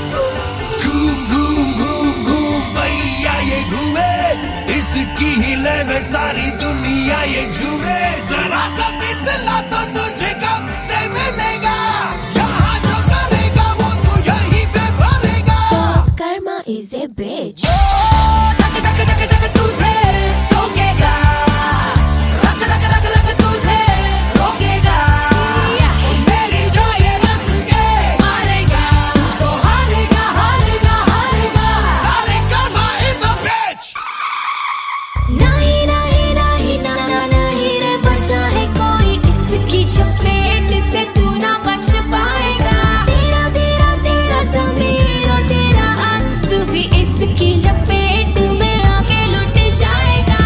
घूम घूम घूम घूम भैया ये घूमे, इसकी हिले में सारी दुनिया ये झूमे। जरा सा फिसला तो तुझे कब से मिलेगा, यहाँ जो करेगा वो तू यहीं पे भरेगा। Karma is a bitch। टक टक टक टक तुझे रोकेगा, रख रख रख रख तुझे रोकेगा। मेरी जो ये रख के मारेगा, तो हारेगा हारेगा हारेगा। साले कर्मा is a bitch। नहीं नहीं नहीं ना ना नहीं रे, बचा है कोई इसकी चपेट से तू ना बच पाएगा। तेरा तेरा तेरा ज़मीर और तेरा अक्स भी इसकी चपेट में आके लुट जाएगा।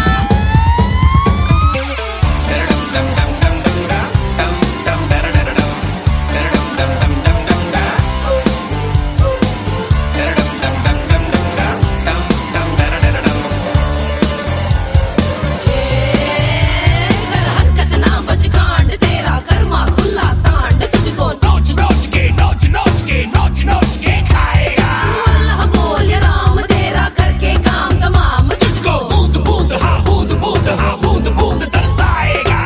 कर हरकत ना बच कांड, तेरा कर्मा खुला सांड तुझको नोच नोच के नोच नोच के नोच नोच के खाएगा। अल्लाह बोल या राम, तेरा करके काम तमाम तुझको बूंद बूंद हाँ बूंद बूंद हाँ बूंद बूंद तरसाएगा।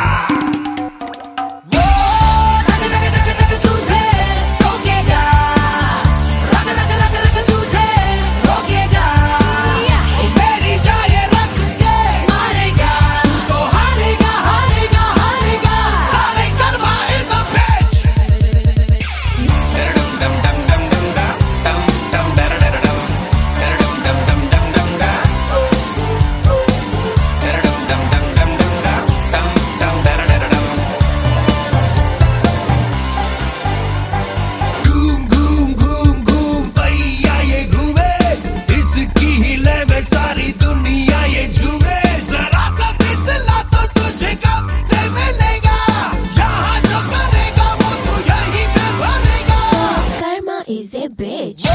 टक टक टक टक तुझे रोकेगा, रख रख रख रख तुझे रोकेगा। मेरी जाए रख के मारेगा, तो हारेगा हारेगा हारेगा। साले कर्मा is a bitch। घूम घूम घूम घूम भैया ये घूमे, इसकी हिले में सारी दुनिया ये झूमे। जरा सा फिसला तो तुझे कब से मिलेगा, यहाँ जो करेगा वो तू यहीं पे भरेगा। Karma is a bitch।